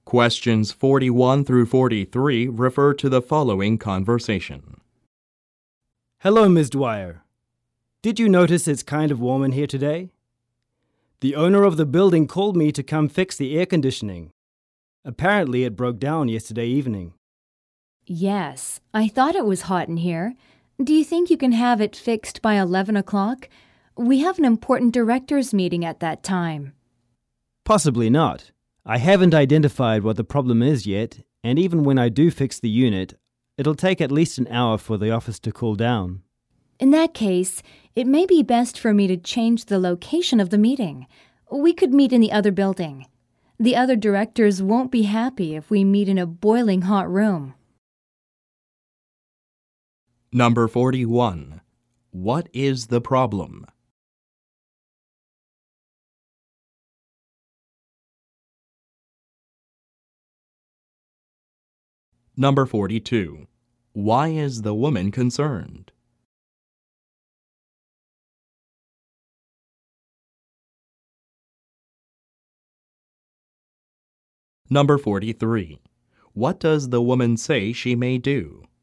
Questions 41 through 43 refer to the following conversation. Hello, Ms. Dwyer. Did you notice it's kind of warm in here today? The owner of the building called me to come fix the air conditioning. Apparently it broke down yesterday evening. Yes, I thought it was hot in here. Do you think you can have it fixed by 11 o'clock? We have an important directors' meeting at that time. Possibly not. I haven't identified what the problem is yet, and even when I do fix the unit, it'll take at least an hour for the office to cool down. In that case, it may be best for me to change the location of the meeting. We could meet in the other building. The other directors won't be happy if we meet in a boiling hot room. Number 41. What is the problem? Number 42. Why is the woman concerned? Number 43. What does the woman say she may do?